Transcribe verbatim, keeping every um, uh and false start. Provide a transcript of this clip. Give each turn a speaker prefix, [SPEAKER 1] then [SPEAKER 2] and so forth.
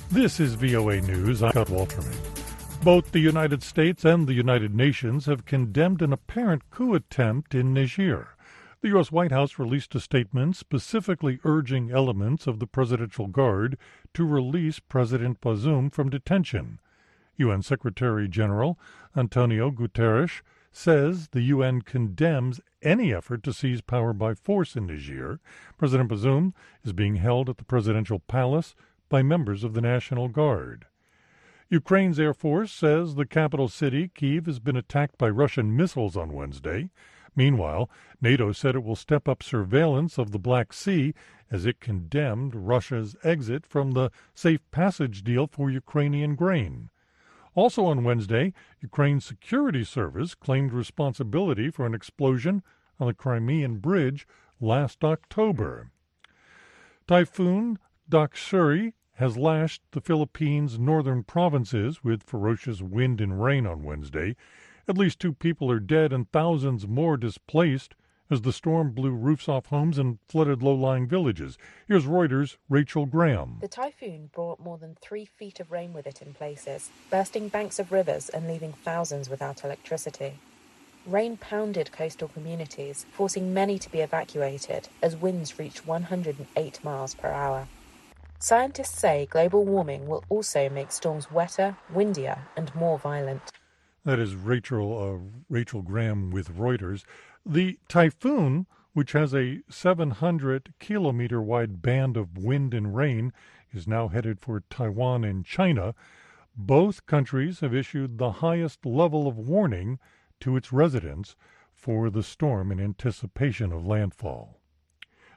[SPEAKER 1] This is V O A News. I'm Scott Walterman. Both the United States and the United Nations have condemned an apparent coup attempt in Niger. The U S White House released a statement specifically urging elements of the Presidential Guard to release President Bazoum from detention. U N Secretary General Antonio Guterres says the U N condemns any effort to seize power by force in Niger. President Bazoum is being held at the presidential palace by members of the National Guard. Ukraine's Air Force says the capital city, Kyiv, has been attacked by Russian missiles on Wednesday. Meanwhile, NATO said it will step up surveillance of the Black Sea as it condemned Russia's exit from the safe passage deal for Ukrainian grain. Also on Wednesday, Ukraine's security service claimed responsibility for an explosion on the Crimean Bridge last October. Typhoon Doksuri has lashed the Philippines' northern provinces with ferocious wind and rain on Wednesday. At least two people are dead and thousands more displaced as the storm blew roofs off homes and flooded low-lying villages. Here's Reuters' Rachel Graham.
[SPEAKER 2] The typhoon brought more than three feet of rain with it in places, bursting banks of rivers and leaving thousands without electricity. Rain pounded coastal communities, forcing many to be evacuated as winds reached one hundred eight miles per hour. Scientists say global warming will also make storms wetter, windier, and more violent.
[SPEAKER 1] That is Rachel uh, Rachel Graham with Reuters. The typhoon, which has a seven hundred kilometer wide band of wind and rain, is now headed for Taiwan and China. Both countries have issued the highest level of warning to its residents for the storm in anticipation of landfall.